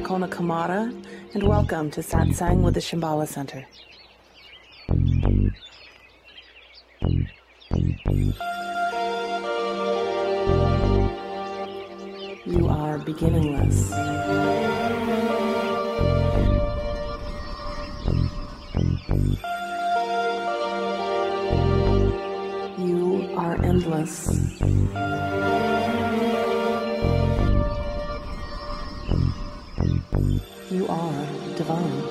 Kona Kamara, and welcome to Satsang with the Shambhala Center. You are beginningless. You are endless. You are divine.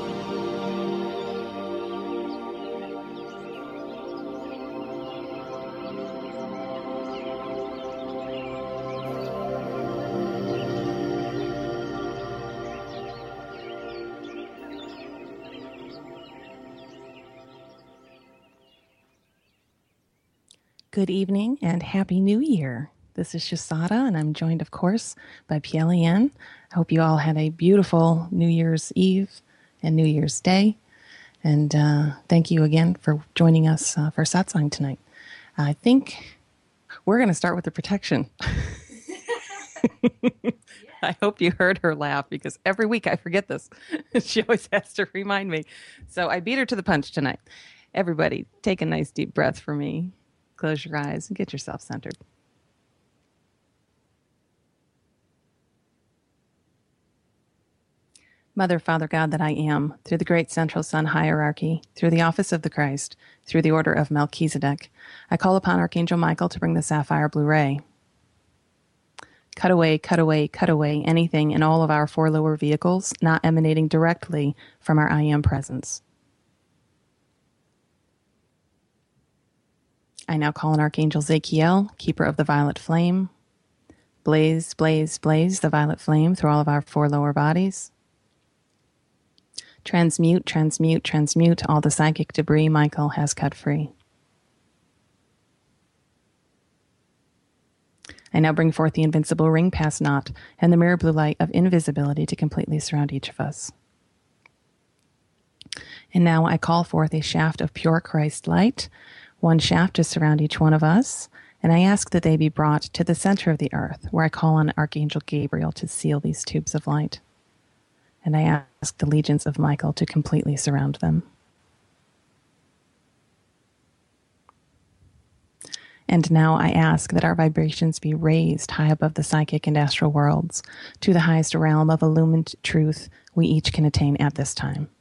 Good evening and Happy New Year. This is Shasada, and I'm joined, of course, by Piel-Yen. I hope you all had a beautiful New Year's Eve and New Year's Day. And thank you again for joining us for Satsang tonight. I think we're going to start with the protection. I hope you heard her laugh because every week I forget this. She always has to remind me. So I beat her to the punch tonight. Everybody, take a nice deep breath for me. Close your eyes and get yourself centered. Mother, Father, God that I am, through the great central sun hierarchy, through the office of the Christ, through the order of Melchizedek, I call upon Archangel Michael to bring the sapphire blue ray. Cut away, cut away, cut away anything in all of our four lower vehicles not emanating directly from our I Am presence. I now call on Archangel Zachiel, keeper of the violet flame. Blaze, blaze, blaze the violet flame through all of our four lower bodies. Transmute, transmute, transmute all the psychic debris Michael has cut free. I now bring forth the invincible ring pass knot and the mirror blue light of invisibility to completely surround each of us. And now I call forth a shaft of pure Christ light, one shaft to surround each one of us, and I ask that they be brought to the center of the earth, where I call on Archangel Gabriel to seal these tubes of light. And I ask the legions of Michael to completely surround them. And now I ask that our vibrations be raised high above the psychic and astral worlds to the highest realm of illumined truth we each can attain at this time.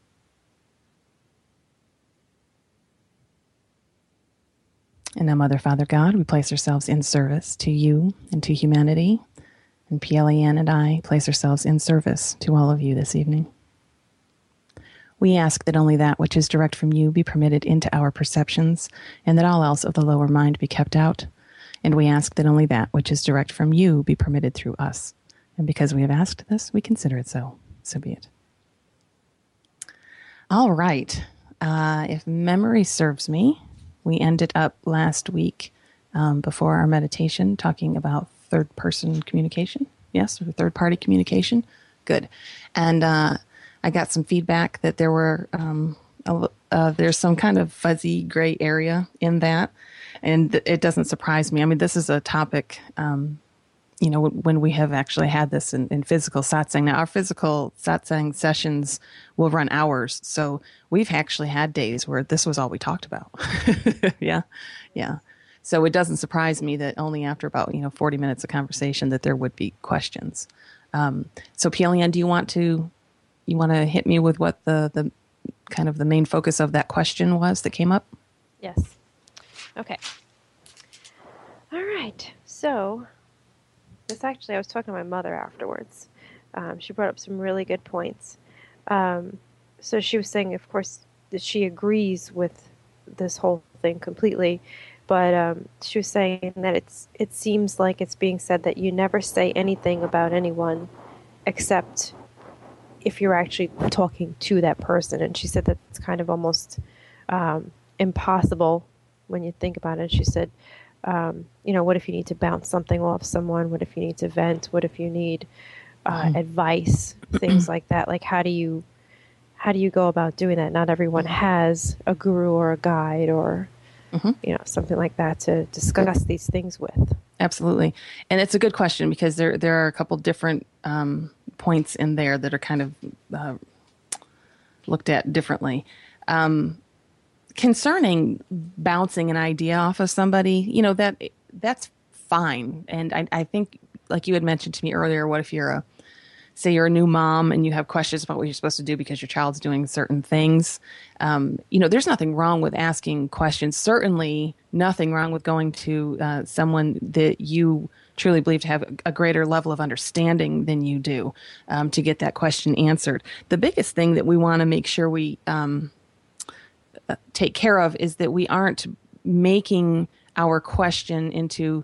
And now, Mother, Father, God, we place ourselves in service to you and to humanity. And Piel-Yen and I place ourselves in service to all of you this evening. We ask that only that which is direct from you be permitted into our perceptions, and that all else of the lower mind be kept out. And we ask that only that which is direct from you be permitted through us. And because we have asked this, we consider it so. So be it. All right. If memory serves me, we ended up last week before our meditation talking about third-person communication. Yes, or third-party communication. Good. And I got some feedback that there were there's some kind of fuzzy gray area in that, and it doesn't surprise me. I mean, this is a topic, when we have actually had this in physical satsang. Now, our physical satsang sessions will run hours, so we've actually had days where this was all we talked about. Yeah. So it doesn't surprise me that only after about 40 minutes of conversation that there would be questions. So Piel-Yen, do you want to hit me with what the kind of the main focus of that question was that came up? Yes. Okay. All right. So I was talking to my mother afterwards. She brought up some really good points. So she was saying, of course, that she agrees with this whole thing completely. But she was saying that it seems like it's being said that you never say anything about anyone except if you're actually talking to that person. And she said that it's kind of almost impossible when you think about it. She said, what if you need to bounce something off someone? What if you need to vent? What if you need advice? Things like that. Like, how do you go about doing that? Not everyone has a guru or a guide or something like that to discuss these things with. Absolutely. And it's a good question because there are a couple different points in there that are kind of looked at differently. Concerning bouncing an idea off of somebody, that's fine. And I think, like you had mentioned to me earlier, what if say you're a new mom and you have questions about what you're supposed to do because your child's doing certain things. There's nothing wrong with asking questions. Certainly nothing wrong with going to someone that you truly believe to have a greater level of understanding than you do to get that question answered. The biggest thing that we want to make sure we take care of is that we aren't making our question into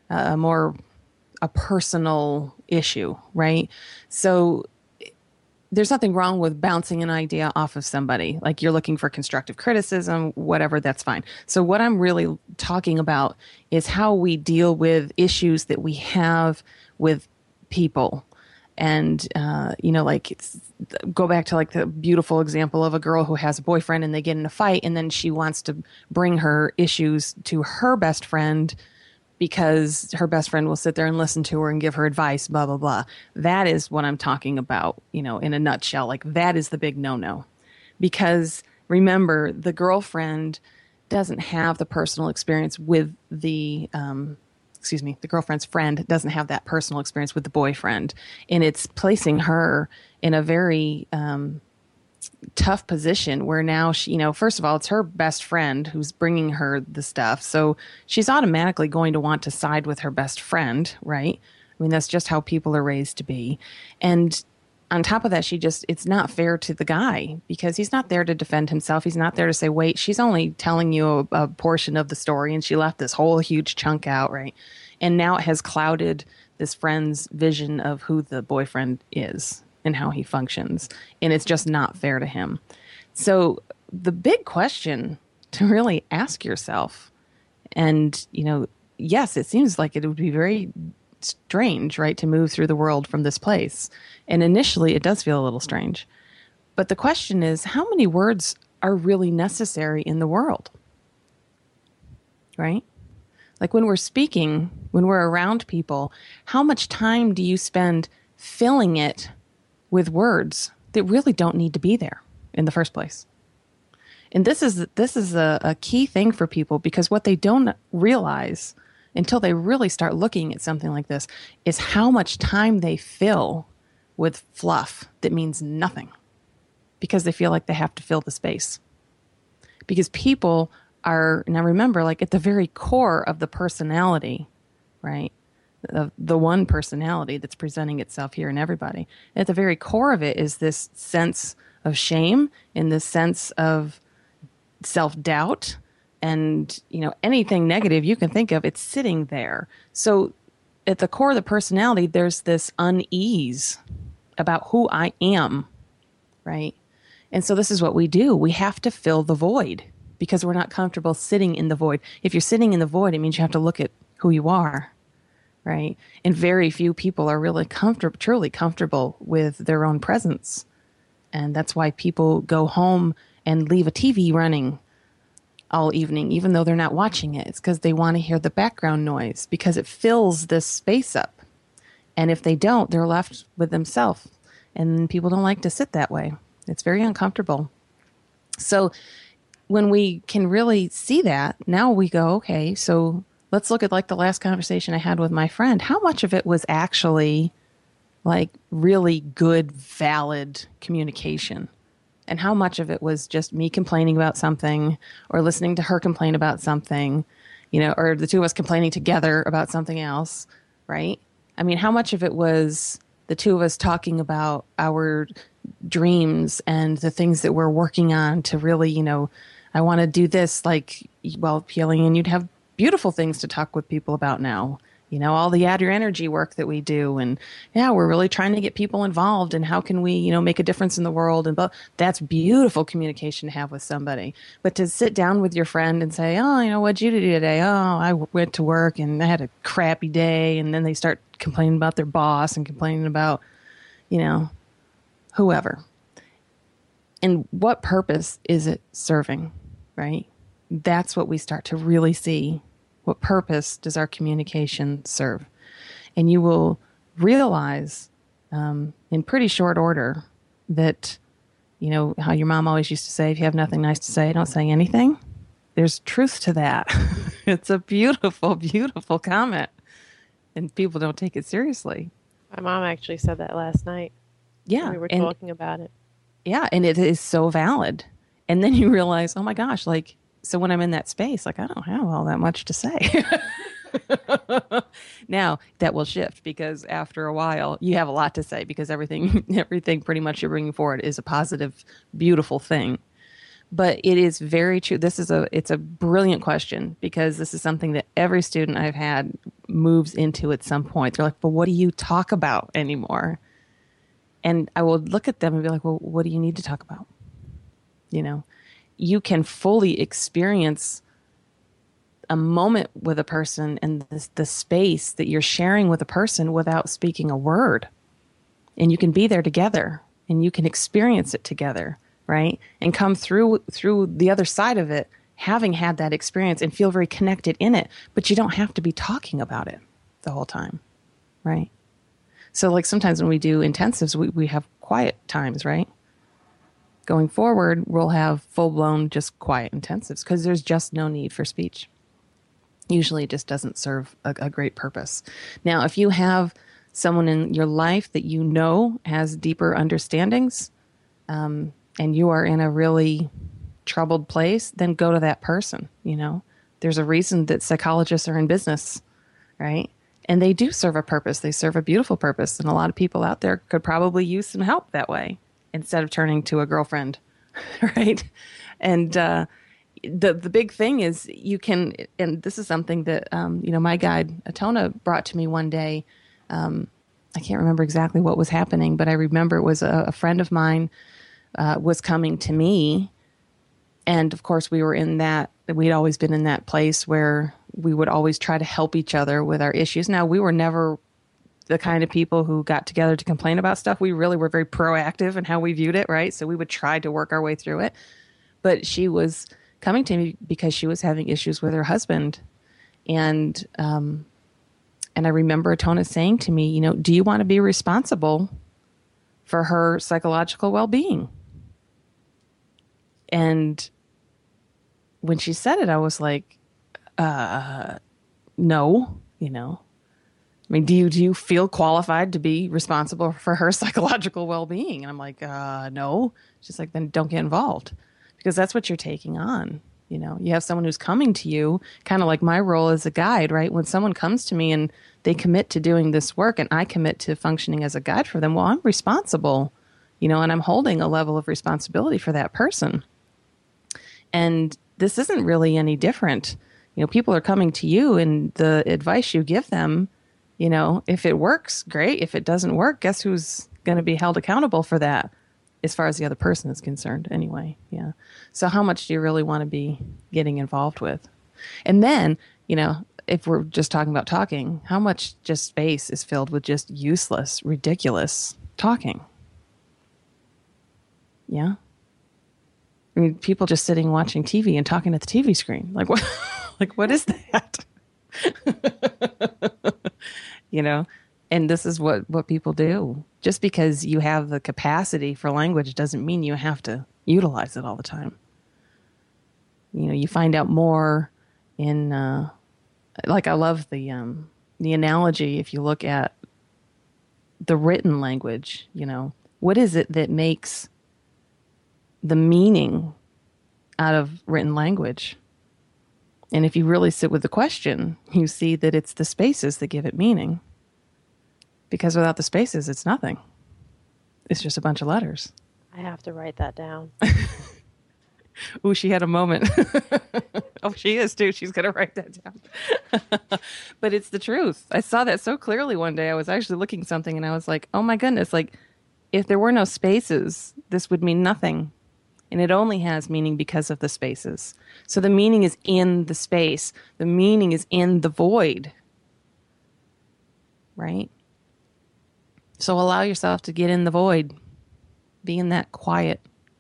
a personal issue, right? So there's nothing wrong with bouncing an idea off of somebody. Like you're looking for constructive criticism, whatever, that's fine. So what I'm really talking about is how we deal with issues that we have with people. And, go back to like the beautiful example of a girl who has a boyfriend and they get in a fight and then she wants to bring her issues to her best friend because her best friend will sit there and listen to her and give her advice, blah, blah, blah. That is what I'm talking about, in a nutshell. Like that is the big no-no. Because remember, the girlfriend doesn't have the personal experience with the girlfriend's friend doesn't have that personal experience with the boyfriend. And it's placing her in a very tough position where now she, first of all, it's her best friend who's bringing her the stuff. So she's automatically going to want to side with her best friend, right? I mean, that's just how people are raised to be. And on top of that, it's not fair to the guy because he's not there to defend himself. He's not there to say, wait, she's only telling you a portion of the story and she left this whole huge chunk out, right? And now it has clouded this friend's vision of who the boyfriend is and how he functions. And it's just not fair to him. So the big question to really ask yourself, and, yes, it seems like it would be very strange, right, to move through the world from this place. And initially it does feel a little strange. But the question is, how many words are really necessary in the world? Right? Like when we're speaking, when we're around people, how much time do you spend filling it with words that really don't need to be there in the first place? And this is a key thing for people, because what they don't realize until they really start looking at something like this is how much time they fill with fluff that means nothing because they feel like they have to fill the space. Because people are, now remember, like at the very core of the personality, right? The one personality that's presenting itself here in everybody. At the very core of it is this sense of shame and this sense of self-doubt and, anything negative you can think of, it's sitting there. So at the core of the personality, there's this unease about who I am, right? And so this is what we do. We have to fill the void because we're not comfortable sitting in the void. If you're sitting in the void, it means you have to look at who you are, right? And very few people are really truly comfortable with their own presence. And that's why people go home and leave a TV running all evening, even though they're not watching it. It's because they want to hear the background noise because it fills this space up. And if they don't, they're left with themselves. And people don't like to sit that way. It's very uncomfortable. So when we can really see that, now we go, okay, so let's look at like the last conversation I had with my friend. How much of it was actually like really good, valid communication? And how much of it was just me complaining about something or listening to her complain about something, or the two of us complaining together about something else, right? I mean, how much of it was the two of us talking about our dreams and the things that we're working on to really, I want to do this, like, well, healing, and you'd have beautiful things to talk with people about now. All the Add Your Energy work that we do. And yeah, we're really trying to get people involved and how can we, make a difference in the world. And that's beautiful communication to have with somebody. But to sit down with your friend and say, oh, what'd you do today? Oh, I went to work and I had a crappy day. And then they start complaining about their boss and complaining about, whoever. And what purpose is it serving, right? That's what we start to really see. What purpose does our communication serve? And you will realize in pretty short order that, you know, how your mom always used to say, if you have nothing nice to say, don't say anything. There's truth to that. It's a beautiful, beautiful comment. And people don't take it seriously. My mom actually said that last night. Yeah. We were talking about it. Yeah. And it is so valid. And then you realize, oh my gosh, like, so when I'm in that space, like, I don't have all that much to say. Now that will shift because after a while you have a lot to say because everything pretty much you're bringing forward is a positive, beautiful thing. But it is very true. It's a brilliant question because this is something that every student I've had moves into at some point. They're like, but what do you talk about anymore? And I will look at them and be like, well, what do you need to talk about? You know, you can fully experience a moment with a person and the space that you're sharing with a person without speaking a word. And you can be there together and you can experience it together, right? And come through the other side of it, having had that experience and feel very connected in it, but you don't have to be talking about it the whole time, right? So like sometimes when we do intensives, we have quiet times, right? Going forward, we'll have full-blown just quiet intensives because there's just no need for speech. Usually it just doesn't serve a great purpose. Now, if you have someone in your life that you know has deeper understandings and you are in a really troubled place, then go to that person, you know. There's a reason that psychologists are in business, right? And they do serve a purpose. They serve a beautiful purpose. And a lot of people out there could probably use some help that way instead of turning to a girlfriend, right? And the big thing is you can, and this is something that, you know, my guide, Atona, brought to me one day. I can't remember exactly what was happening, but I remember it was a friend of mine was coming to me. And of course, we'd always been in that place where we would always try to help each other with our issues. Now, we were never the kind of people who got together to complain about stuff. We really were very proactive in how we viewed it, right? So we would try to work our way through it. But she was coming to me because she was having issues with her husband. And I remember Atona saying to me, you know, do you want to be responsible for her psychological well-being? And when she said it, I was like, no, you know. I mean, do you feel qualified to be responsible for her psychological well-being? And I'm like, no. She's like, then don't get involved because that's what you're taking on. You know, you have someone who's coming to you, kind of like my role as a guide, right? When someone comes to me and they commit to doing this work and I commit to functioning as a guide for them, well, I'm responsible, you know, and I'm holding a level of responsibility for that person. And this isn't really any different. You know, people are coming to you and the advice you give them, you know, if it works, great. If it doesn't work, guess who's going to be held accountable for that as far as the other person is concerned anyway. Yeah. So how much do you really want to be getting involved with? And then, you know, if we're just talking about talking, how much just space is filled with just useless, ridiculous talking? Yeah. I mean, people just sitting watching TV and talking at the TV screen. Like what? Like what is that? You know, and this is what people do. Just because you have the capacity for language doesn't mean you have to utilize it all the time. You know, you find out more in, like I love the analogy. If you look at the written language, you know, what is it that makes the meaning out of written language? And if you really sit with the question, you see that it's the spaces that give it meaning. Because without the spaces, it's nothing. It's just a bunch of letters. I have to write that down. Ooh, she had a moment. Oh, she is too. She's going to write that down. But it's the truth. I saw that so clearly one day. I was actually looking something and I was like, oh my goodness, like if there were no spaces, this would mean nothing. And it only has meaning because of the spaces. So the meaning is in the space. The meaning is in the void. Right? So allow yourself to get in the void. Be in that quiet.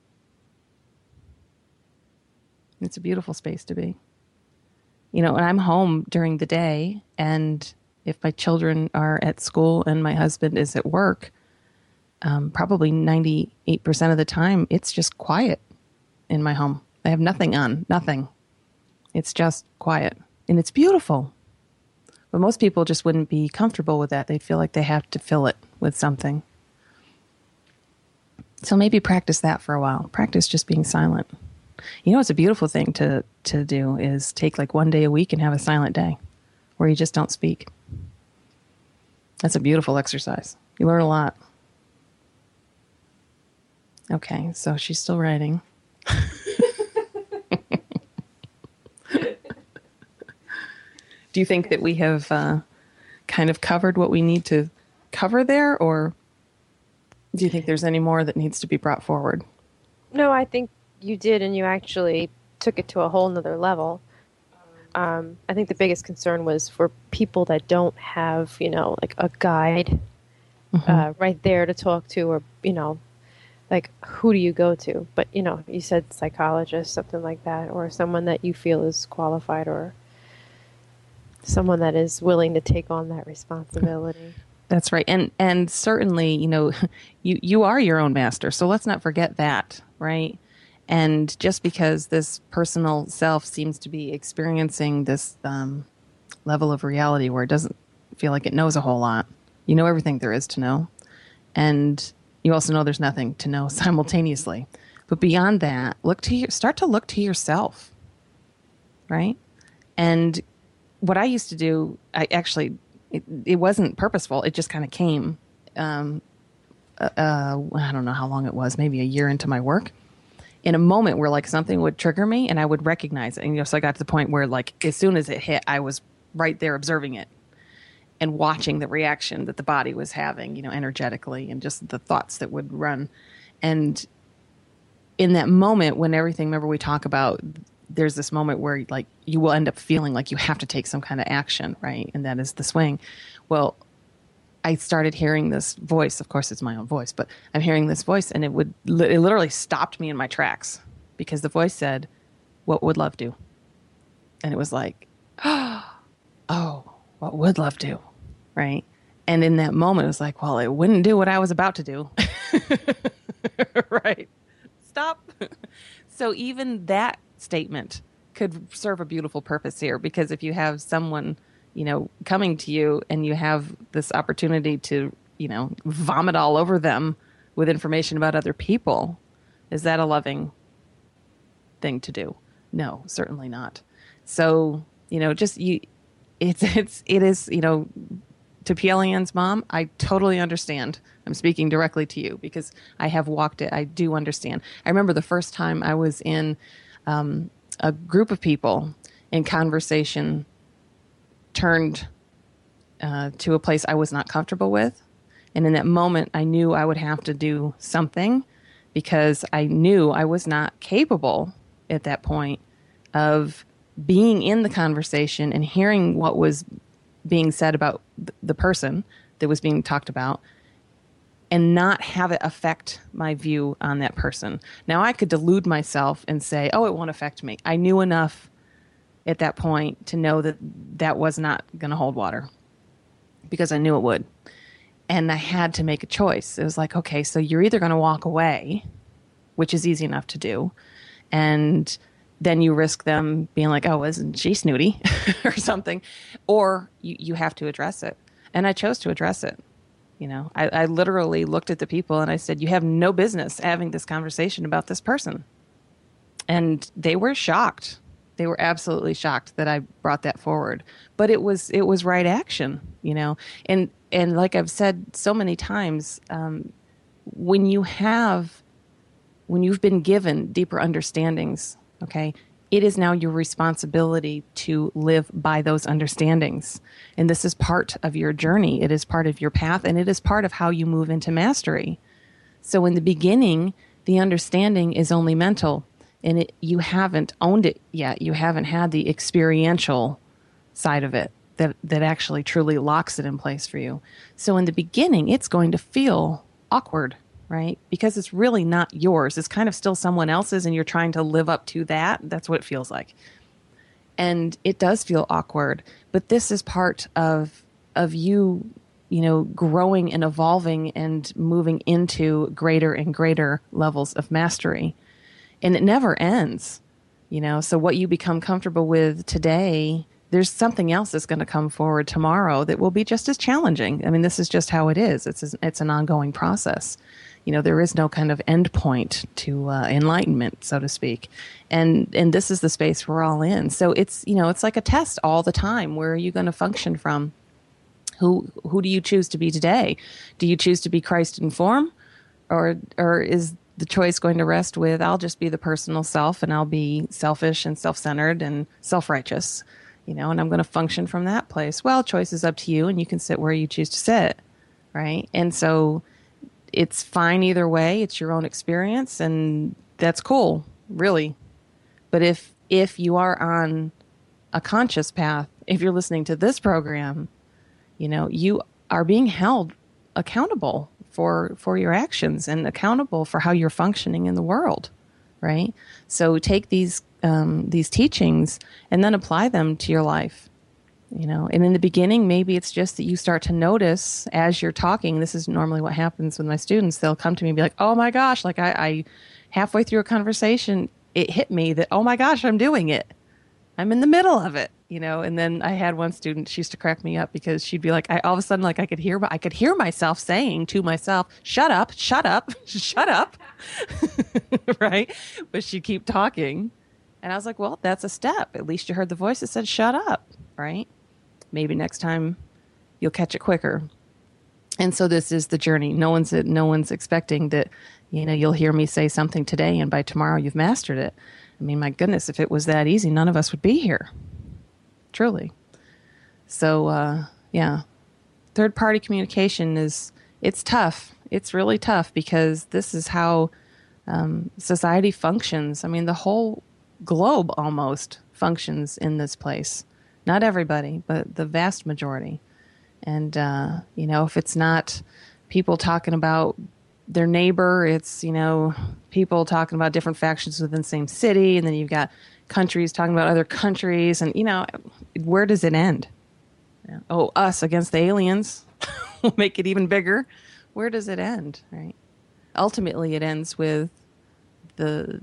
It's a beautiful space to be. You know, and I'm home during the day, and if my children are at school and my husband is at work, probably 98% of the time, it's just quiet in my home. I have nothing on, nothing. It's just quiet, and it's beautiful. But most people just wouldn't be comfortable with that. They'd feel like they have to fill it with something. So maybe practice that for a while. Practice just being silent. You know, it's a beautiful thing to do is take like one day a week and have a silent day where you just don't speak. That's a beautiful exercise. You learn a lot. Okay, so she's still writing. Do you think that we have kind of covered what we need to cover there, or do you think there's any more that needs to be brought forward? No, I think you did, and you actually took it to a whole nother level. I think the biggest concern was for people that don't have, like a guide right there to talk to, or, like who do you go to? But, you said psychologist, something like that, or someone that you feel is qualified, or someone that is willing to take on that responsibility. That's right. And certainly, you are your own master. So let's not forget that, right? And just because this personal self seems to be experiencing this level of reality where it doesn't feel like it knows a whole lot, you know everything there is to know. And you also know there's nothing to know simultaneously. But beyond that, start to look to yourself, right? And what I used to do, it wasn't purposeful. It just kind of came. I don't know how long it was, maybe a year into my work, in a moment where like something would trigger me and I would recognize it. And so I got to the point where like as soon as it hit, I was right there observing it and watching the reaction that the body was having, energetically, and just the thoughts that would run. And in that moment when everything, remember we talk about, there's this moment where like you will end up feeling like you have to take some kind of action, right? And that is the swing. Well, I started hearing this voice. Of course, it's my own voice, but I'm hearing this voice, and it literally stopped me in my tracks because the voice said, "What would love do?" And it was like, oh, what would love do, right? And in that moment, it was like, well, it wouldn't do what I was about to do, right? Stop. So even that statement could serve a beautiful purpose here, because if you have someone, coming to you and you have this opportunity to, vomit all over them with information about other people, is that a loving thing to do? No, certainly not. So, it is, to Pielian's mom, I totally understand. I'm speaking directly to you because I have walked it. I do understand. I remember the first time I was in a group of people in conversation turned to a place I was not comfortable with. And in that moment, I knew I would have to do something because I knew I was not capable at that point of being in the conversation and hearing what was being said about the person that was being talked about and not have it affect my view on that person. Now, I could delude myself and say, oh, it won't affect me. I knew enough at that point to know that that was not going to hold water because I knew it would. And I had to make a choice. It was like, okay, so you're either going to walk away, which is easy enough to do, and then you risk them being like, oh, isn't she snooty or something, or you have to address it. And I chose to address it. I literally looked at the people and I said, you have no business having this conversation about this person. And they were shocked. They were absolutely shocked that I brought that forward. But it was right action, And like I've said so many times, when you've been given deeper understandings, okay, it is now your responsibility to live by those understandings. And this is part of your journey. It is part of your path, and it is part of how you move into mastery. So in the beginning, the understanding is only mental, and you haven't owned it yet. You haven't had the experiential side of it that actually truly locks it in place for you. So in the beginning, it's going to feel awkward, right? Because it's really not yours. It's kind of still someone else's, and you're trying to live up to that. That's what it feels like. And it does feel awkward, but this is part of you, growing and evolving and moving into greater and greater levels of mastery. And it never ends, So what you become comfortable with today, there's something else that's going to come forward tomorrow that will be just as challenging. I mean, this is just how it is. It's an ongoing process. There is no kind of end point to enlightenment, so to speak. And this is the space we're all in. So it's like a test all the time. Where are you going to function from? Who do you choose to be today? Do you choose to be Christ in form? Or is the choice going to rest with, I'll just be the personal self and I'll be selfish and self-centered and self-righteous, and I'm going to function from that place? Well, choice is up to you, and you can sit where you choose to sit, right? And so it's fine either way. It's your own experience, and that's cool, really. But if you are on a conscious path, if you're listening to this program, you are being held accountable for your actions and accountable for how you're functioning in the world, right? So take these teachings and then apply them to your life, And in the beginning, maybe it's just that you start to notice as you're talking. This is normally what happens with my students. They'll come to me and be like, "Oh my gosh!" Like I halfway through a conversation, it hit me that, "Oh my gosh, I'm doing it. I'm in the middle of it." And then I had one student, she used to crack me up because she'd be like, all of a sudden, like I could hear myself saying to myself, shut up, shut up, shut up. Right. But she'd keep talking. And I was like, well, that's a step. At least you heard the voice that said, shut up. Right. Maybe next time you'll catch it quicker. And so this is the journey. No one's expecting that, you'll hear me say something today and by tomorrow you've mastered it. I mean, my goodness, if it was that easy, none of us would be here. Truly. So, third-party communication it's tough. It's really tough because this is how society functions. I mean, the whole globe almost functions in this place. Not everybody, but the vast majority. And, if it's not people talking about their neighbor, it's, people talking about different factions within the same city, and then you've got countries talking about other countries, and where does it end? Oh, us against the aliens will make it even bigger. Where does it end? Right? Ultimately, it ends with the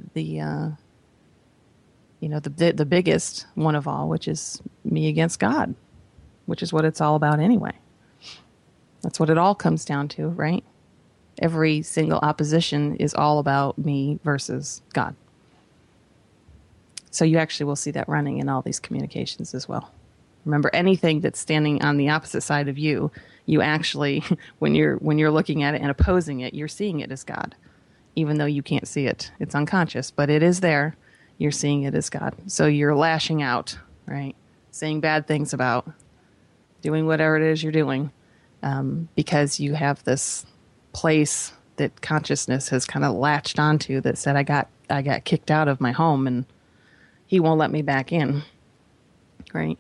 biggest one of all, which is me against God, which is what it's all about anyway. That's what it all comes down to, right? Every single opposition is all about me versus God. So you actually will see that running in all these communications as well. Remember, anything that's standing on the opposite side of you actually, when you're looking at it and opposing it, you're seeing it as God, even though you can't see it. It's unconscious, but it is there. You're seeing it as God. So you're lashing out, right? Saying bad things about, doing whatever it is you're doing, because you have this place that consciousness has kind of latched onto that said, I got kicked out of my home and he won't let me back in. Right?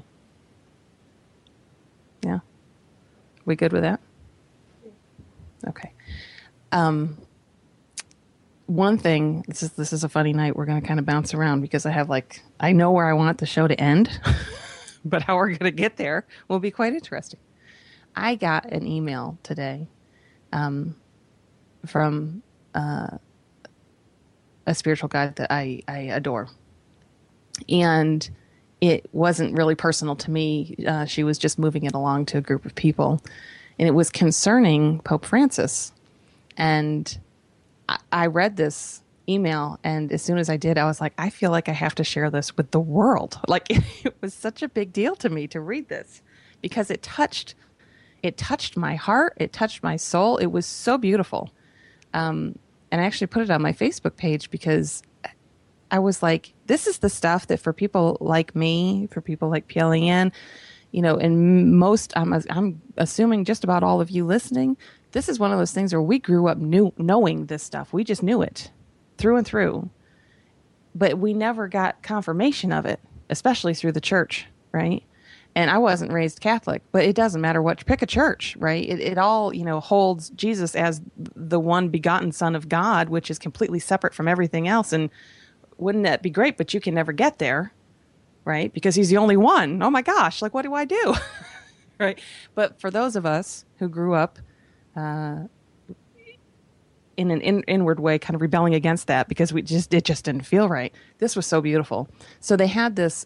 Yeah. We good with that? Okay. One thing, this is a funny night. We're going to kind of bounce around because I know where I want the show to end, but how we're going to get there will be quite interesting. I got an email today from a spiritual guide that I adore. And it wasn't really personal to me. She was just moving it along to a group of people. And it was concerning Pope Francis. And I read this email, and as soon as I did, I was like, I feel like I have to share this with the world. Like, it was such a big deal to me to read this because it touched my heart. It touched my soul. It was so beautiful. And I actually put it on my Facebook page because I was like, this is the stuff that for people like me, for people like Piel-Leanne, and most, I'm assuming just about all of you listening, this is one of those things where we grew up knowing this stuff. We just knew it through and through, but we never got confirmation of it, especially through the church, right? And I wasn't raised Catholic, but it doesn't matter what, pick a church, right? It all, holds Jesus as the one begotten Son of God, which is completely separate from everything else. And wouldn't that be great? But you can never get there, right? Because he's the only one. Oh my gosh, like, what do I do? right? But for those of us who grew up in an inward way, kind of rebelling against that because it just didn't feel right. This was so beautiful. So they had this,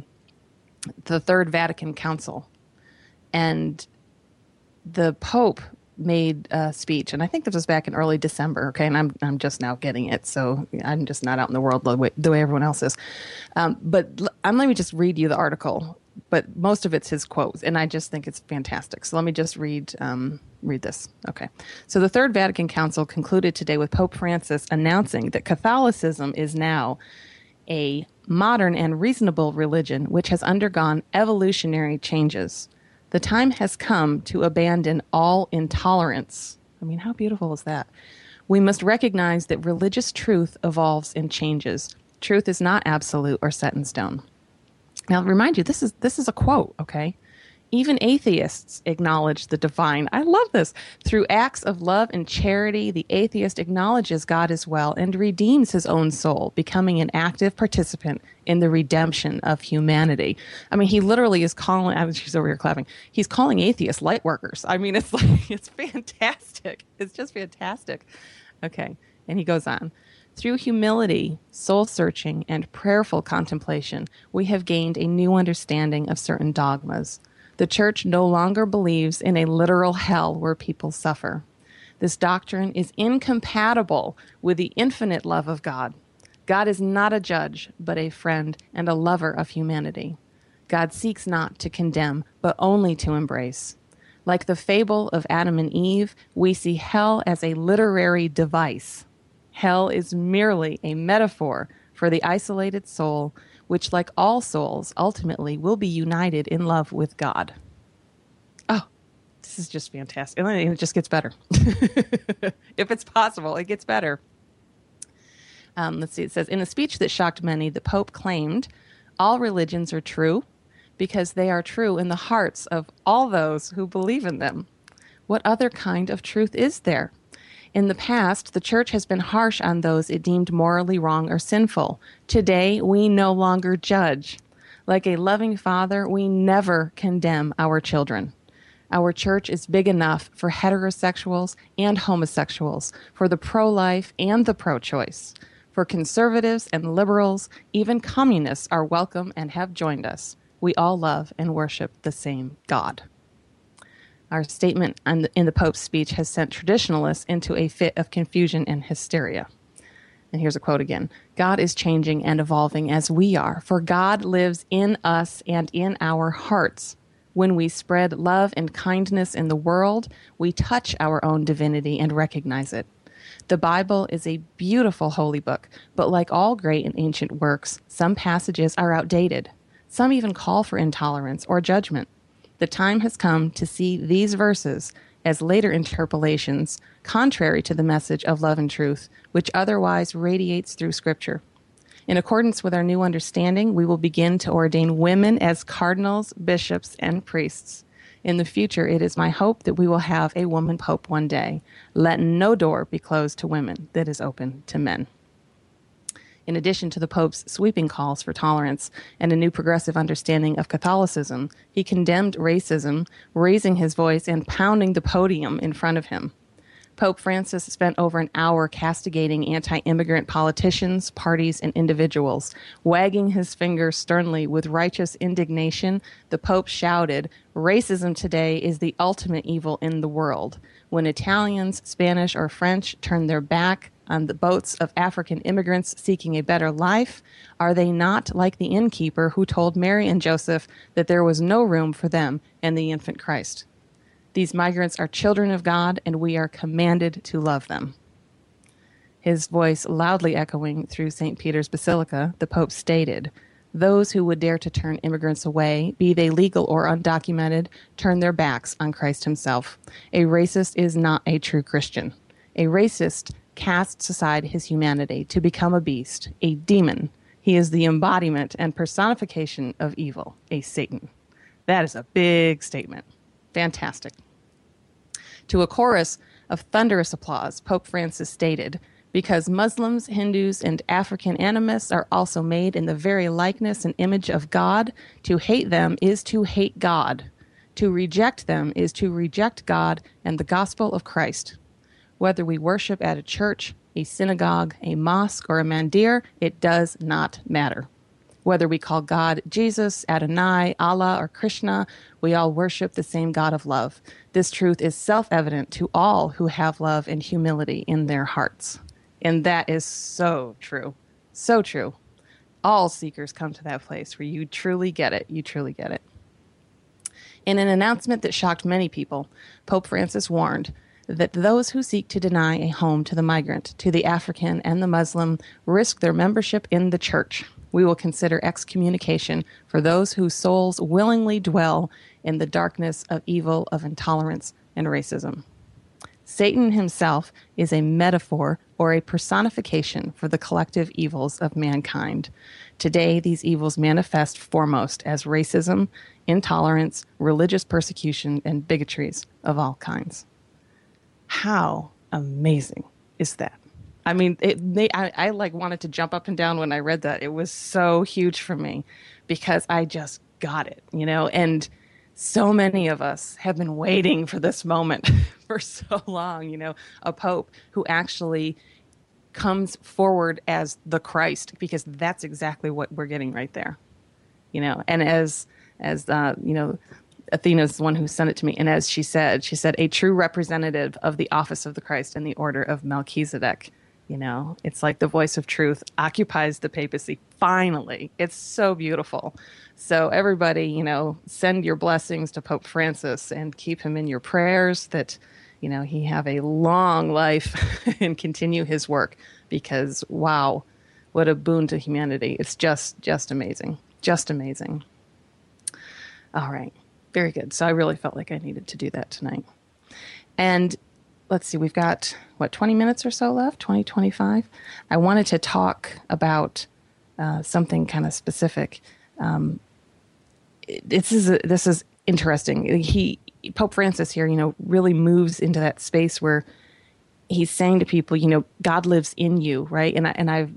the Third Vatican Council, and the Pope made a speech, and I think this was back in early December. Okay, and I'm just now getting it, so I'm just not out in the world the way everyone else is. But let me just read you the article. But most of it's his quotes, and I just think it's fantastic. So let me just read this. Okay. So the Third Vatican Council concluded today with Pope Francis announcing that Catholicism is now a modern and reasonable religion which has undergone evolutionary changes. The time has come to abandon all intolerance. I mean, how beautiful is that? We must recognize that religious truth evolves and changes. Truth is not absolute or set in stone. Now, I'll remind you, this is a quote, okay? Even atheists acknowledge the divine. I love this. Through acts of love and charity, the atheist acknowledges God as well and redeems his own soul, becoming an active participant in the redemption of humanity. I mean, he literally is calling, she's over here clapping, he's calling atheists light workers. I mean, it's like, it's fantastic. It's just fantastic. Okay, and he goes on. Through humility, soul-searching, and prayerful contemplation, we have gained a new understanding of certain dogmas. The Church no longer believes in a literal hell where people suffer. This doctrine is incompatible with the infinite love of God. God is not a judge, but a friend and a lover of humanity. God seeks not to condemn, but only to embrace. Like the fable of Adam and Eve, we see hell as a literary device. Hell is merely a metaphor for the isolated soul, which, like all souls, ultimately will be united in love with God. Oh, this is just fantastic. And it just gets better. If it's possible, it gets better. Let's see. It says, in a speech that shocked many, the Pope claimed, all religions are true because they are true in the hearts of all those who believe in them. What other kind of truth is there? In the past, the Church has been harsh on those it deemed morally wrong or sinful. Today, we no longer judge. Like a loving father, we never condemn our children. Our Church is big enough for heterosexuals and homosexuals, for the pro-life and the pro-choice. For conservatives and liberals, even communists are welcome and have joined us. We all love and worship the same God. Our statement in the Pope's speech has sent traditionalists into a fit of confusion and hysteria. And here's a quote again. God is changing and evolving as we are, for God lives in us and in our hearts. When we spread love and kindness in the world, we touch our own divinity and recognize it. The Bible is a beautiful holy book, but like all great and ancient works, some passages are outdated. Some even call for intolerance or judgment. The time has come to see these verses as later interpolations, contrary to the message of love and truth, which otherwise radiates through Scripture. In accordance with our new understanding, we will begin to ordain women as cardinals, bishops, and priests. In the future, it is my hope that we will have a woman pope one day. Let no door be closed to women that is open to men. In addition to the Pope's sweeping calls for tolerance and a new progressive understanding of Catholicism, he condemned racism, raising his voice and pounding the podium in front of him. Pope Francis spent over an hour castigating anti-immigrant politicians, parties, and individuals. Wagging his finger sternly with righteous indignation, the Pope shouted, "Racism today is the ultimate evil in the world. When Italians, Spanish, or French turn their back on the boats of African immigrants seeking a better life, are they not like the innkeeper who told Mary and Joseph that there was no room for them and the infant Christ? These migrants are children of God, and we are commanded to love them." His voice loudly echoing through St. Peter's Basilica, the Pope stated, "Those who would dare to turn immigrants away, be they legal or undocumented, turn their backs on Christ himself. A racist is not a true Christian. A racist casts aside his humanity to become a beast, a demon. He is the embodiment and personification of evil, a Satan." That is a big statement. Fantastic. To a chorus of thunderous applause, Pope Francis stated, "Because Muslims, Hindus, and African animists are also made in the very likeness and image of God, to hate them is to hate God. To reject them is to reject God and the gospel of Christ. Whether we worship at a church, a synagogue, a mosque, or a mandir, it does not matter. Whether we call God Jesus, Adonai, Allah, or Krishna, we all worship the same God of love. This truth is self-evident to all who have love and humility in their hearts. And that is so true. So true. All seekers come to that place where you truly get it. You truly get it. In an announcement that shocked many people, Pope Francis warned that those who seek to deny a home to the migrant, to the African, and the Muslim risk their membership in the church. We will consider excommunication for those whose souls willingly dwell in the darkness of evil, of intolerance, and racism. Satan himself is a metaphor or a personification for the collective evils of mankind. Today, these evils manifest foremost as racism, intolerance, religious persecution, and bigotries of all kinds. How amazing is that? I mean, I like wanted to jump up and down when I read that. It was so huge for me because I just got it, you know, and so many of us have been waiting for this moment for so long, you know, a pope who actually comes forward as the Christ, because that's exactly what we're getting right there, you know, and as you know, Athena's the one who sent it to me. And as she said, a true representative of the office of the Christ and the order of Melchizedek. You know, it's like the voice of truth occupies the papacy. Finally, it's so beautiful. So everybody, you know, send your blessings to Pope Francis and keep him in your prayers that, you know, he have a long life and continue his work, because wow, what a boon to humanity. It's just amazing. Just amazing. All right. Very good. So I really felt like I needed to do that tonight. And let's see, we've got, 20 minutes or so left, 25. I wanted to talk about something kind of specific. This is interesting. Pope Francis here, you know, really moves into that space where he's saying to people, you know, God lives in you, right? I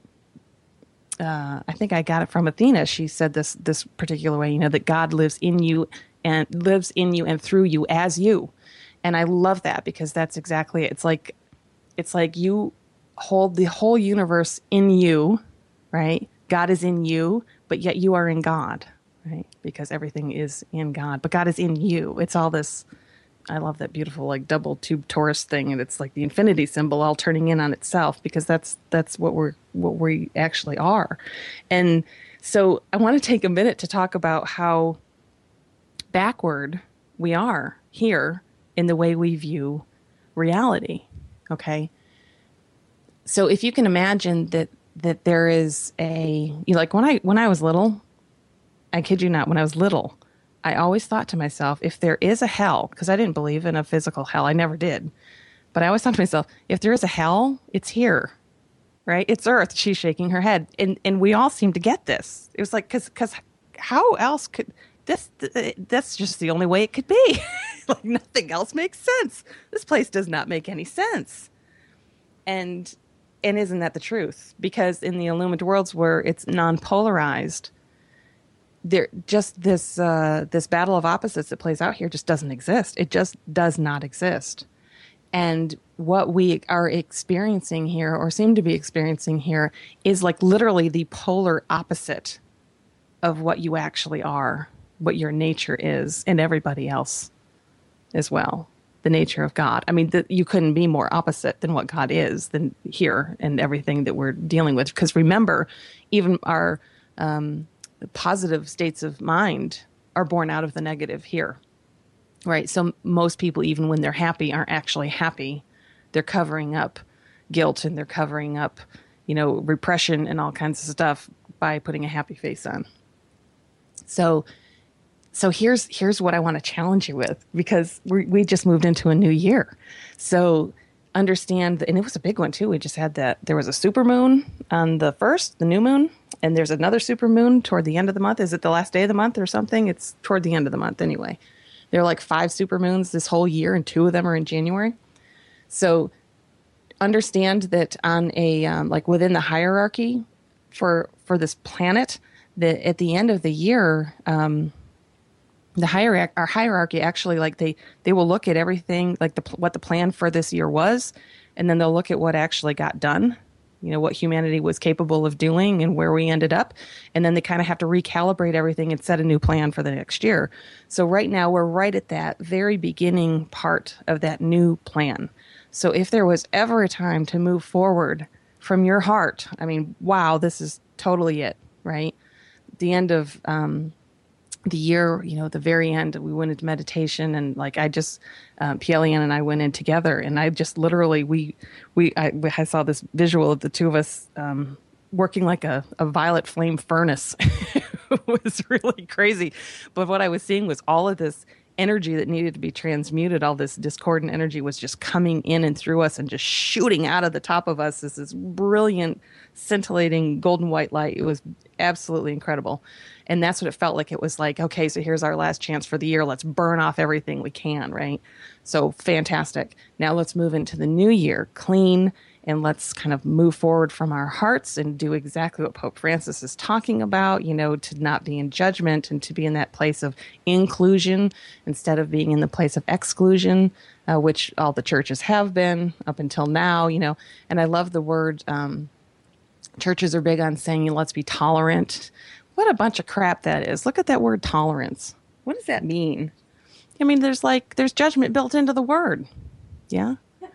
think I got it from Athena. She said this particular way, you know, that God lives in you and through you as you. And I love that, because that's exactly it. It's like you hold the whole universe in you, right? God is in you, but yet you are in God, right? Because everything is in God, but God is in you. It's all this, I love that beautiful like double tube torus thing, and it's like the infinity symbol all turning in on itself, because that's what we actually are. And so I want to take a minute to talk about how backward we are here in the way we view reality. Okay. So if you can imagine that there is like when I was little, I kid you not, when I was little, I always thought to myself, if there is a hell, because I didn't believe in a physical hell, I never did. But I always thought to myself, if there is a hell, it's here, right? It's Earth. She's shaking her head. And we all seem to get this. It was like, because how else could that's just the only way it could be. Like nothing else makes sense. This place does not make any sense. And isn't that the truth? Because in the illumined worlds where it's non-polarized, there just this battle of opposites that plays out here just doesn't exist. It just does not exist. And what we are experiencing here, or seem to be experiencing here, is like literally the polar opposite of what you actually are, what your nature is, and everybody else as well. The nature of God. I mean, you couldn't be more opposite than what God is than here and everything that we're dealing with. Because remember, even our positive states of mind are born out of the negative here, right? So most people, even when they're happy, aren't actually happy. They're covering up guilt, and they're covering up, you know, repression and all kinds of stuff by putting a happy face on. So here's what I want to challenge you with, because we just moved into a new year. So understand, and it was a big one too. We just had that. There was a supermoon on the 1st, the new moon, and there's another supermoon toward the end of the month. Is it the last day of the month or something? It's toward the end of the month anyway. There are like 5 supermoons this whole year, and 2 of them are in January. So understand that on a like within the hierarchy for this planet, that at the end of the year, our hierarchy actually, like they will look at everything, like what the plan for this year was, and then they'll look at what actually got done, what humanity was capable of doing and where we ended up, and then they kind of have to recalibrate everything and set a new plan for the next year. So right now we're right at that very beginning part of that new plan. So if there was ever a time to move forward from your heart, I mean, wow, this is totally it, right? The end of the year, the very end, we went into meditation, and like Pielian and I went in together, and I just literally, I saw this visual of the two of us working like a violet flame furnace. It was really crazy. But what I was seeing was all of this energy that needed to be transmuted, all this discordant energy was just coming in and through us and just shooting out of the top of us as this brilliant, scintillating golden white light. It was absolutely incredible. And that's what it felt like. It was like, okay, so here's our last chance for the year. Let's burn off everything we can, right? So fantastic. Now let's move into the new year, clean, and let's kind of move forward from our hearts and do exactly what Pope Francis is talking about, to not be in judgment and to be in that place of inclusion instead of being in the place of exclusion, which all the churches have been up until now, And I love the word, churches are big on saying, let's be tolerant. What a bunch of crap that is. Look at that word tolerance. What does that mean? I mean, there's judgment built into the word. Yeah.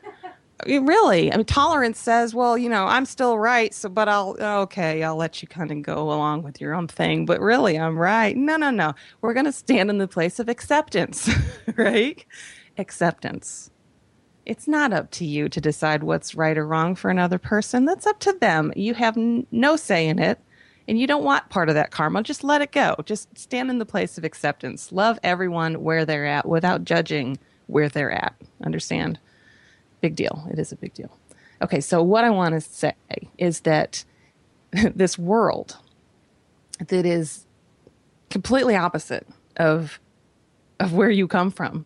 Really, I mean, tolerance says, well, I'm still right, but I'll let you kind of go along with your own thing. But really, I'm right. No. We're going to stand in the place of acceptance, right? Acceptance. It's not up to you to decide what's right or wrong for another person. That's up to them. You have no say in it, and you don't want part of that karma. Just let it go. Just stand in the place of acceptance. Love everyone where they're at without judging where they're at. Understand? Big deal. It is a big deal. Okay, so what I want to say is that this world that is completely opposite of where you come from,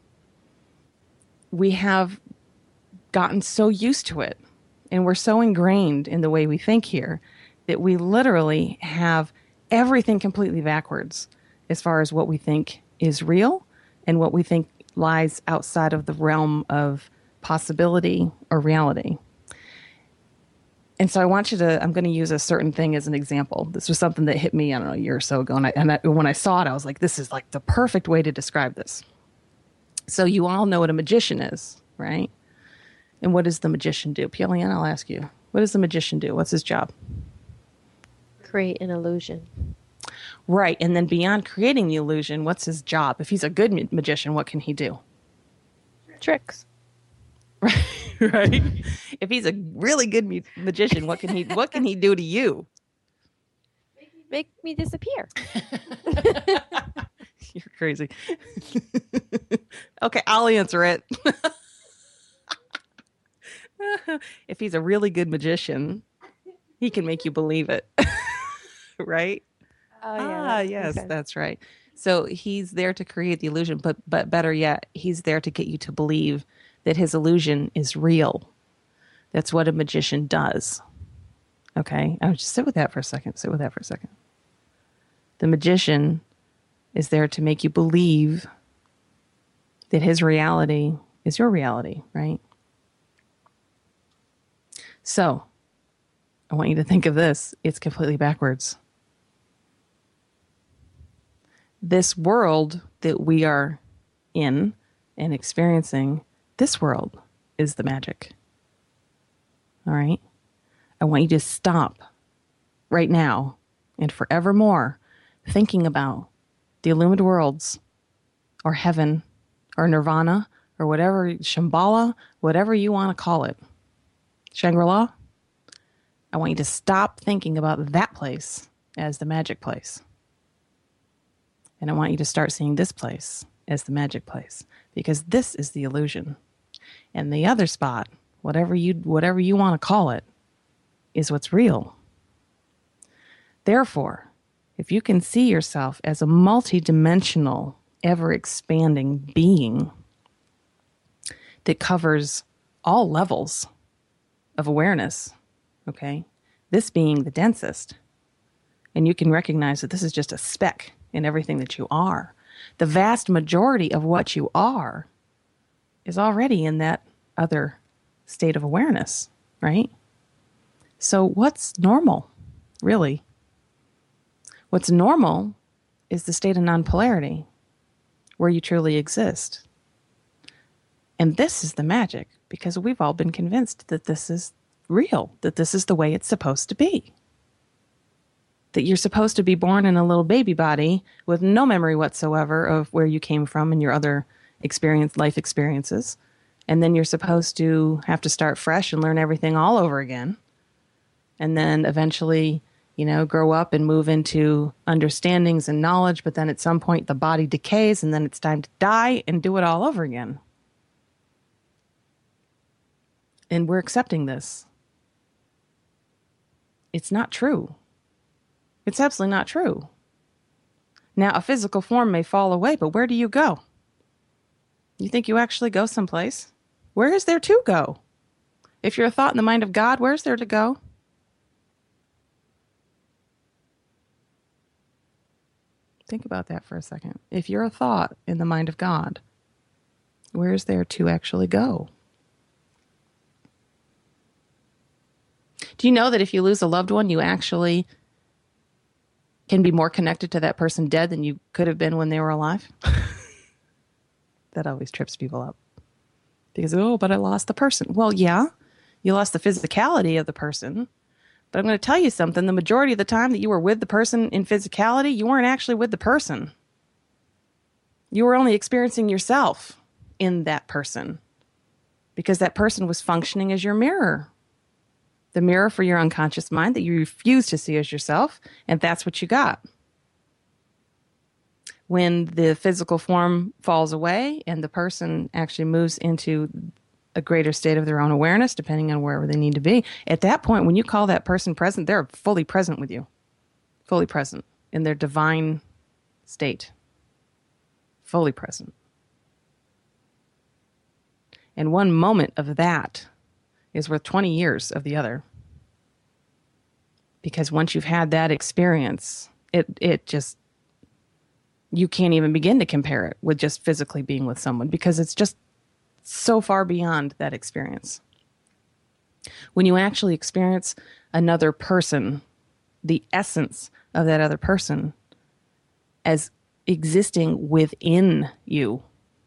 we have gotten so used to it, and we're so ingrained in the way we think here that we literally have everything completely backwards as far as what we think is real and what we think lies outside of the realm of possibility or reality. And so I'm going to use a certain thing as an example. This was something that hit me, I don't know, a year or so ago. And when I saw it, I was like, this is like the perfect way to describe this. So you all know what a magician is, right? And what does the magician do? Pielian, I'll ask you. What does the magician do? What's his job? Create an illusion. Right. And then beyond creating the illusion, what's his job? If he's a good magician, what can he do? Tricks. Right. If he's a really good magician, what can he do to you? Make me disappear. You're crazy. Okay, I'll answer it. If he's a really good magician, he can make you believe it. Right? Oh yeah. Yes, that's right. So he's there to create the illusion, but better yet, he's there to get you to believe that his illusion is real. That's what a magician does. Okay? I would just sit with that for a second. The magician is there to make you believe that his reality is your reality, right? So, I want you to think of this. It's completely backwards. This world that we are in and experiencing, this world is the magic. All right? I want you to stop right now and forevermore thinking about the illumined worlds or heaven or nirvana or whatever, Shambhala, whatever you want to call it. Shangri-La. I want you to stop thinking about that place as the magic place. And I want you to start seeing this place as the magic place, because this is the illusion. And the other spot, whatever you want to call it, is what's real. Therefore, if you can see yourself as a multidimensional, ever-expanding being that covers all levels of awareness, okay, this being the densest, and you can recognize that this is just a speck in everything that you are, The vast majority of what you are is already in that other state of awareness, right? So what's normal, really? What's normal is the state of non-polarity, where you truly exist. And this is the magic, because we've all been convinced that this is real, that this is the way it's supposed to be. That you're supposed to be born in a little baby body with no memory whatsoever of where you came from and your other life experiences. And then you're supposed to have to start fresh and learn everything all over again. And then eventually, grow up and move into understandings and knowledge. But then at some point the body decays and then it's time to die and do it all over again. And we're accepting this. It's not true. It's absolutely not true. Now, a physical form may fall away, but where do you go? You think you actually go someplace? Where is there to go? If you're a thought in the mind of God, where's there to go? Think about that for a second. If you're a thought in the mind of God, where is there to actually go? Do you know that if you lose a loved one, you actually can be more connected to that person dead than you could have been when they were alive? That always trips people up. Because, but I lost the person. Well, yeah, you lost the physicality of the person. But I'm going to tell you something. The majority of the time that you were with the person in physicality, you weren't actually with the person. You were only experiencing yourself in that person. Because that person was functioning as your mirror. The mirror for your unconscious mind that you refuse to see as yourself, and that's what you got. When the physical form falls away and the person actually moves into a greater state of their own awareness, depending on wherever they need to be, at that point, when you call that person present, they're fully present with you, fully present in their divine state, fully present. And one moment of that is worth 20 years of the other. Because once you've had that experience, it just, you can't even begin to compare it with just physically being with someone, because it's just so far beyond that experience. When you actually experience another person, the essence of that other person as existing within you,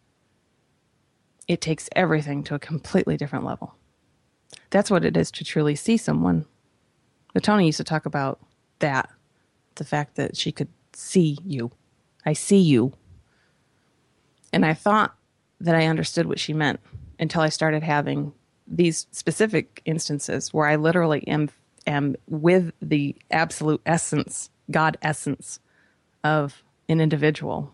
it takes everything to a completely different level. That's what it is to truly see someone. Tony used to talk about that, the fact that she could see you. I see you. And I thought that I understood what she meant until I started having these specific instances where I literally am with the absolute essence, God essence of an individual.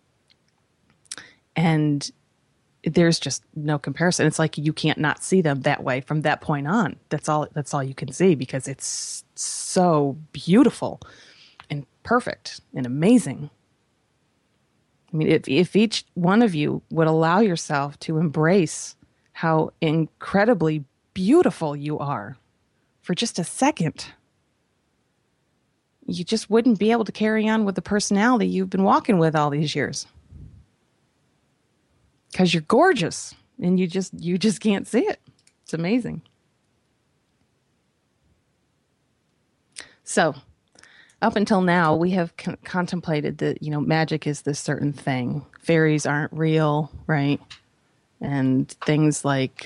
And there's just no comparison. It's like you can't not see them that way from that point on. That's all you can see, because it's so beautiful and perfect and amazing. I mean, if each one of you would allow yourself to embrace how incredibly beautiful you are for just a second, you just wouldn't be able to carry on with the personality you've been walking with all these years. Because you're gorgeous and you just can't see it. It's amazing. So, up until now, we have contemplated that, magic is this certain thing. Fairies aren't real, right? And things like,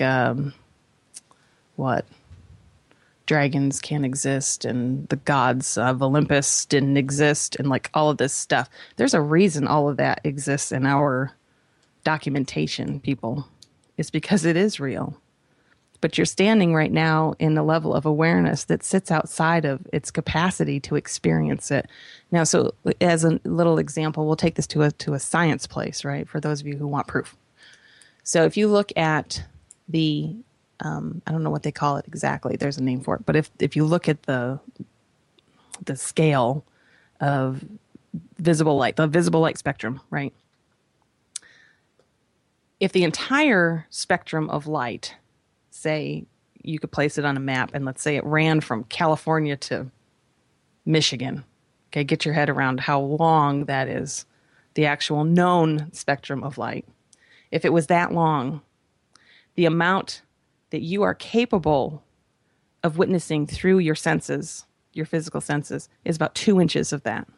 dragons can't exist, and the gods of Olympus didn't exist, and like all of this stuff. There's a reason all of that exists in our documentation, people. It's because it is real. But you're standing right now in a level of awareness that sits outside of its capacity to experience it. Now, so as a little example, we'll take this to a science place, right? For those of you who want proof. So if you look at the, I don't know what they call it exactly. There's a name for it. But if you look at the scale of visible light, the visible light spectrum, right? If the entire spectrum of light, say you could place it on a map, and let's say it ran from California to Michigan. Okay, get your head around how long that is. the actual known spectrum of light, if it was that long, the amount that you are capable of witnessing through your senses, your physical senses, is about 2 inches of that.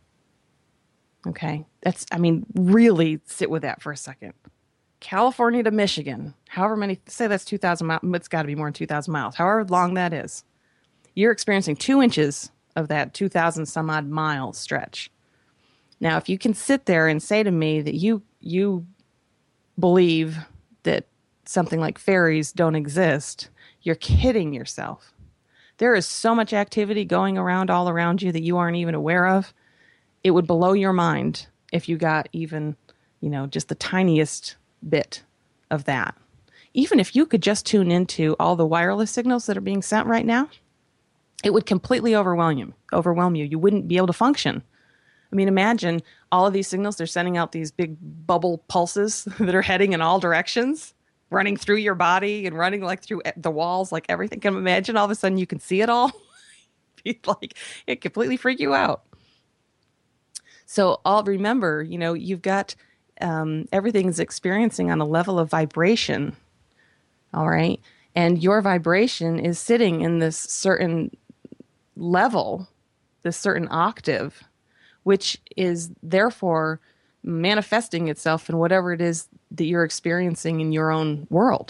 Okay? Really sit with that for a second. California to Michigan, however many, say that's 2,000 miles, it's got to be more than 2,000 miles, however long that is. You're experiencing 2 inches of that 2,000 some odd mile stretch. Now, if you can sit there and say to me that you believe that something like fairies don't exist, you're kidding yourself. There is so much activity going around all around you that you aren't even aware of. It would blow your mind if you got even, just the tiniest bit of that. Even if you could just tune into all the wireless signals that are being sent right now, it would completely overwhelm you. You wouldn't be able to function. Imagine all of these signals, they're sending out these big bubble pulses that are heading in all directions, running through your body and running like through the walls, like everything. Can imagine all of a sudden you can see it all? It completely freak you out. So remember, you've got everything's experiencing on a level of vibration. All right. And your vibration is sitting in this certain level, this certain octave, which is therefore manifesting itself in whatever it is that you're experiencing in your own world.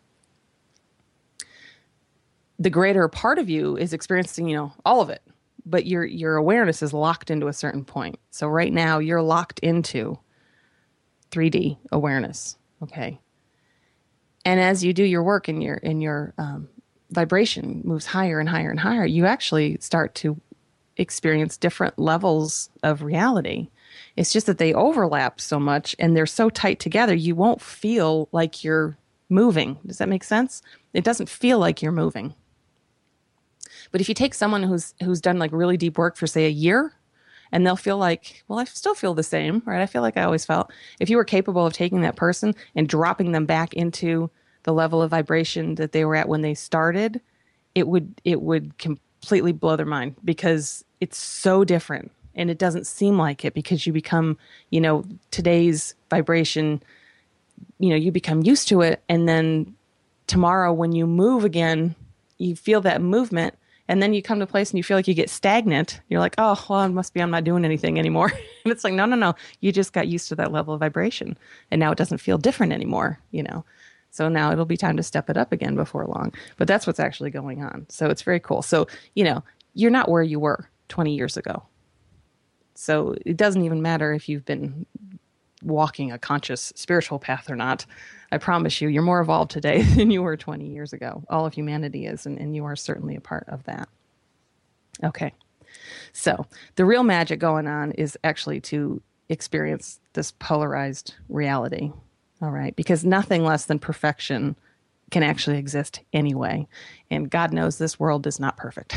The greater part of you is experiencing, all of it, but your awareness is locked into a certain point. So right now you're locked into 3D awareness. Okay. And as you do your work and your vibration moves higher and higher and higher, you actually start to experience different levels of reality. It's just that they overlap so much and they're so tight together, you won't feel like you're moving. Does that make sense? It doesn't feel like you're moving. But if you take someone who's done like really deep work for, say, a year, and they'll feel like, well, I still feel the same, right? I feel like I always felt. If you were capable of taking that person and dropping them back into the level of vibration that they were at when they started, it would completely blow their mind, because it's so different and it doesn't seem like it, because you become, today's vibration, you become used to it. And then tomorrow when you move again, you feel that movement. And then you come to a place and you feel like you get stagnant. You're like, oh, well, it must be I'm not doing anything anymore. And it's like, no. You just got used to that level of vibration. And now it doesn't feel different anymore, So now it'll be time to step it up again before long. But that's what's actually going on. So it's very cool. So, you're not where you were 20 years ago. So it doesn't even matter if you've been walking a conscious spiritual path or not. I promise you're more evolved today than you were 20 years ago. All of humanity is, and you are certainly a part of that. Okay. So the real magic going on is actually to experience this polarized reality. All right. Because nothing less than perfection can actually exist anyway. And God knows this world is not perfect.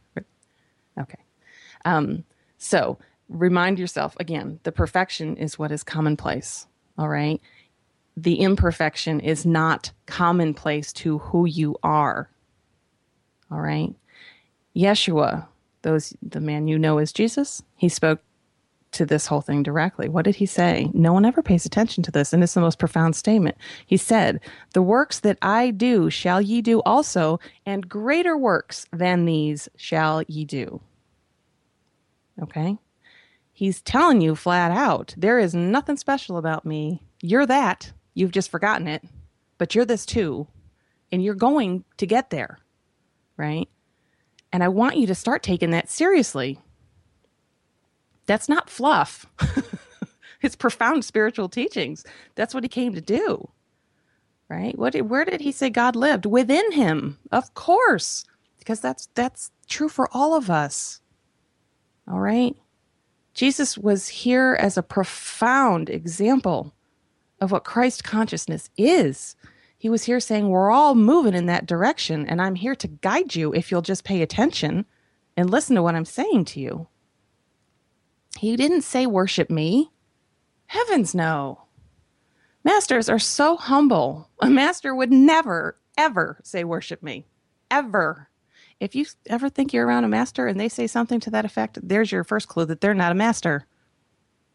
Okay. So remind yourself again, the perfection is what is commonplace. All right. The imperfection is not commonplace to who you are. All right. Yeshua, the man as Jesus, he spoke to this whole thing directly. What did he say? No one ever pays attention to this, and it's the most profound statement. He said, "The works that I do shall ye do also, and greater works than these shall ye do." Okay? He's telling you flat out, there is nothing special about me. You're that. You've just forgotten it, but you're this too, and you're going to get there, right? And I want you to start taking that seriously. That's not fluff. It's profound spiritual teachings. That's what he came to do, right? Where did he say God lived? Within him, of course, because that's true for all of us, all right? Jesus was here as a profound example of what Christ consciousness is. He was here saying, we're all moving in that direction, and I'm here to guide you if you'll just pay attention and listen to what I'm saying to you. He didn't say, worship me. Heavens no. Masters are so humble. A master would never, ever say, worship me. Ever. If you ever think you're around a master and they say something to that effect, there's your first clue that they're not a master.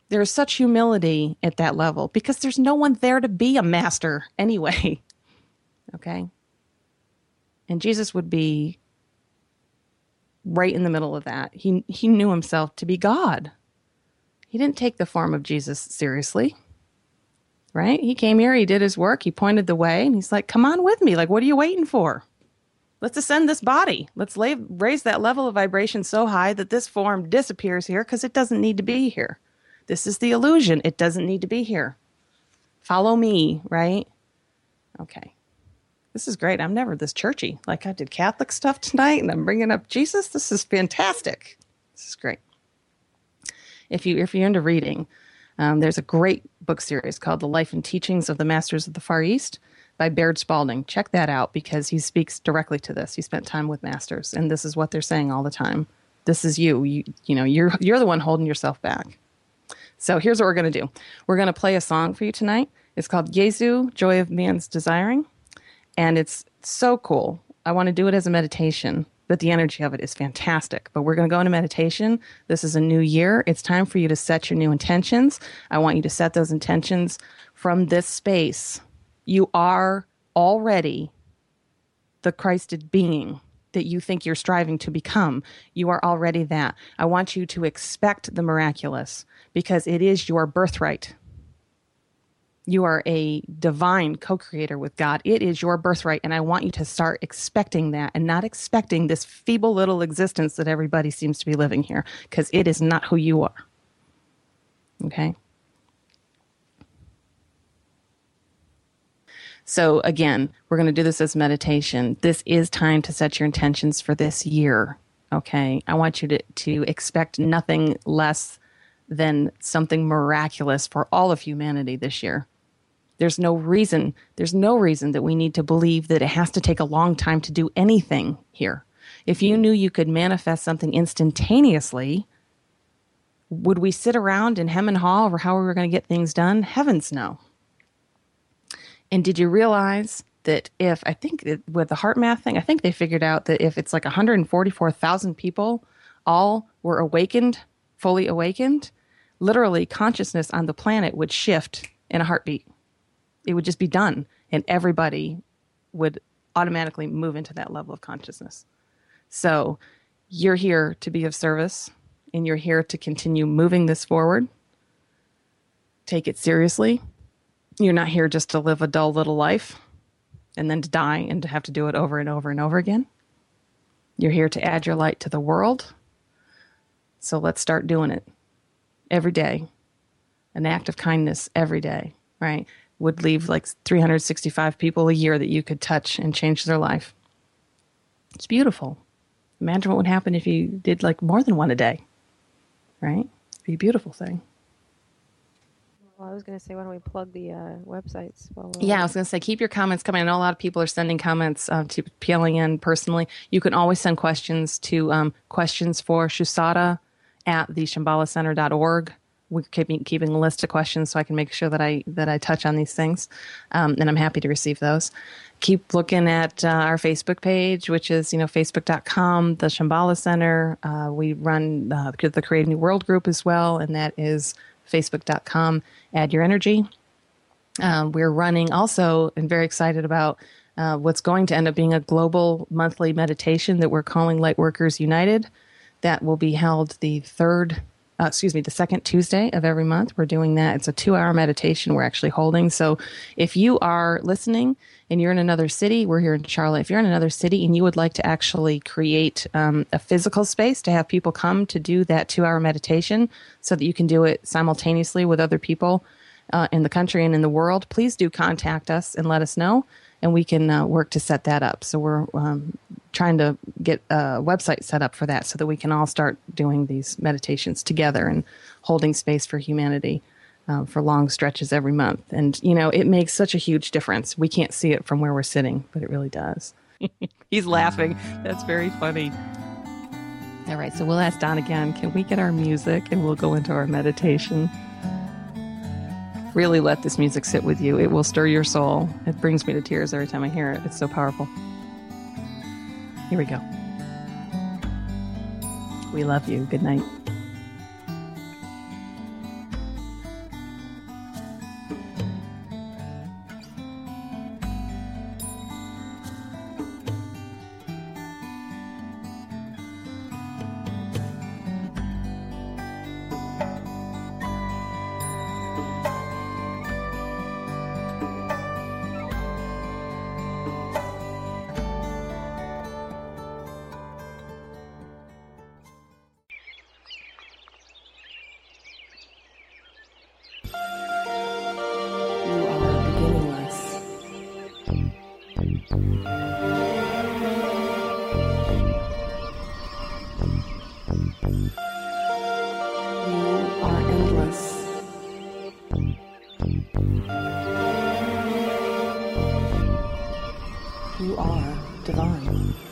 There is such humility at that level because there's no one there to be a master anyway. Okay? And Jesus would be right in the middle of that. He knew himself to be God. He didn't take the form of Jesus seriously. Right? He came here, he did his work, he pointed the way, and he's like, come on with me. Like, what are you waiting for? Let's ascend this body. Let's raise that level of vibration so high that this form disappears here because it doesn't need to be here. This is the illusion. It doesn't need to be here. Follow me, right? Okay. This is great. I'm never this churchy. Like I did Catholic stuff tonight and I'm bringing up Jesus. This is fantastic. This is great. If you're into reading, there's a great book series called The Life and Teachings of the Masters of the Far East by Baird Spalding. Check that out because he speaks directly to this. He spent time with masters, and this is what they're saying all the time. This is you. You're the one holding yourself back. So here's what we're going to do. We're going to play a song for you tonight. It's called Jesu, Joy of Man's Desiring, and it's so cool. I want to do it as a meditation, but the energy of it is fantastic. But we're going to go into meditation. This is a new year. It's time for you to set your new intentions. I want you to set those intentions from this space. You are already the Christed being that you think you're striving to become. You are already that. I want you to expect the miraculous because it is your birthright. You are a divine co-creator with God. It is your birthright, and I want you to start expecting that and not expecting this feeble little existence that everybody seems to be living here, because it is not who you are. Okay? So again, we're going to do this as meditation. This is time to set your intentions for this year. Okay? I want you to expect nothing less than something miraculous for all of humanity this year. There's no reason that we need to believe that it has to take a long time to do anything here. If you knew you could manifest something instantaneously, would we sit around and hem and haw over how we were going to get things done? Heavens no. And did you realize that with the heart math thing, I think they figured out that if it's like 144,000 people all were awakened, fully awakened, literally consciousness on the planet would shift in a heartbeat. It would just be done, and everybody would automatically move into that level of consciousness. So you're here to be of service, and you're here to continue moving this forward. Take it seriously. You're not here just to live a dull little life and then to die and to have to do it over and over and over again. You're here to add your light to the world. So let's start doing it every day. An act of kindness every day, right? Would leave like 365 people a year that you could touch and change their life. It's beautiful. Imagine what would happen if you did like more than one a day, right? It'd be a beautiful thing. Well, I was going to say, why don't we plug the websites? Yeah, I was going to say, keep your comments coming. I know a lot of people are sending comments to PLN personally. You can always send questions to questions for Shusada at theshambhalacenter.org. We're keeping a list of questions so I can make sure that I touch on these things, and I'm happy to receive those. Keep looking at our Facebook page, which is facebook.com, the Shambhala Center. We run the Creative New World group as well, and that is facebook.com. Add your energy. We're running also, and very excited about what's going to end up being a global monthly meditation that we're calling Lightworkers United. That will be held the second Tuesday of every month. We're doing that. It's a 2-hour meditation we're actually holding. So if you are listening and you're in another city, we're here in Charlotte. If you're in another city and you would like to actually create a physical space to have people come to do that 2-hour meditation so that you can do it simultaneously with other people in the country and in the world, please do contact us and let us know, and we can work to set that up. So we're trying to get a website set up for that so that we can all start doing these meditations together and holding space for humanity for long stretches every month. And, it makes such a huge difference. We can't see it from where we're sitting, but it really does. He's laughing. That's very funny. All right, so we'll ask Don again, can we get our music and we'll go into our meditation? Really let this music sit with you. It will stir your soul. It brings me to tears every time I hear it. It's so powerful. Here we go. We love you. Good night. You are divine.